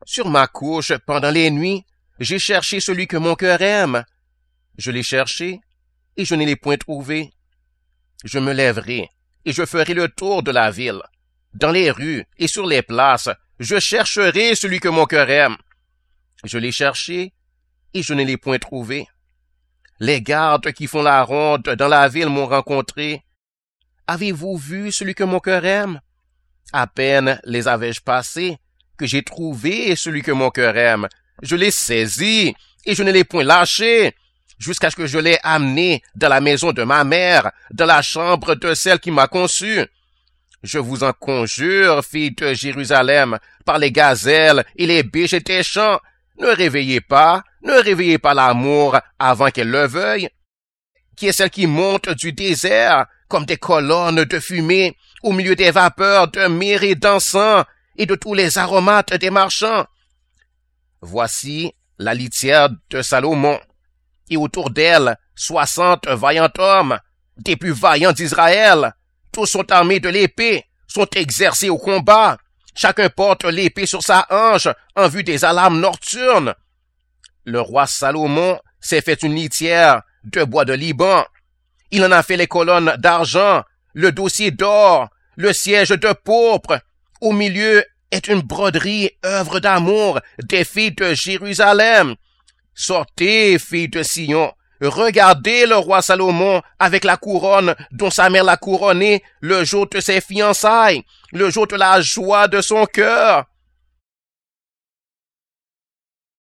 Sur ma couche, pendant les nuits, j'ai cherché celui que mon cœur aime. Je l'ai cherché, et je ne l'ai point trouvé. Je me lèverai, et je ferai le tour de la ville. Dans les rues et sur les places, je chercherai celui que mon cœur aime. Je l'ai cherché, et je ne l'ai point trouvé. Les gardes qui font la ronde dans la ville m'ont rencontré. Avez-vous vu celui que mon cœur aime? À peine les avais-je passés, que j'ai trouvé celui que mon cœur aime. Je l'ai saisi, et je ne l'ai point lâché, jusqu'à ce que je l'ai amené dans la maison de ma mère, dans la chambre de celle qui m'a conçu. Je vous en conjure, filles de Jérusalem, par les gazelles et les biches des champs, ne réveillez pas l'amour avant qu'elle le veuille, qui est celle qui monte du désert comme des colonnes de fumée au milieu des vapeurs de myrrhe et d'encens et de tous les aromates des marchands. Voici la litière de Salomon, et autour d'elle 60 vaillants hommes, des plus vaillants d'Israël. Tous sont armés de l'épée, sont exercés au combat. Chacun porte l'épée sur sa hanche en vue des alarmes nocturnes. Le roi Salomon s'est fait une litière de bois de Liban. Il en a fait les colonnes d'argent, le dossier d'or, le siège de pourpre. Au milieu est une broderie, œuvre d'amour des filles de Jérusalem. Sortez, filles de Sion, regardez le roi Salomon avec la couronne dont sa mère l'a couronné le jour de ses fiançailles, le jour de la joie de son cœur.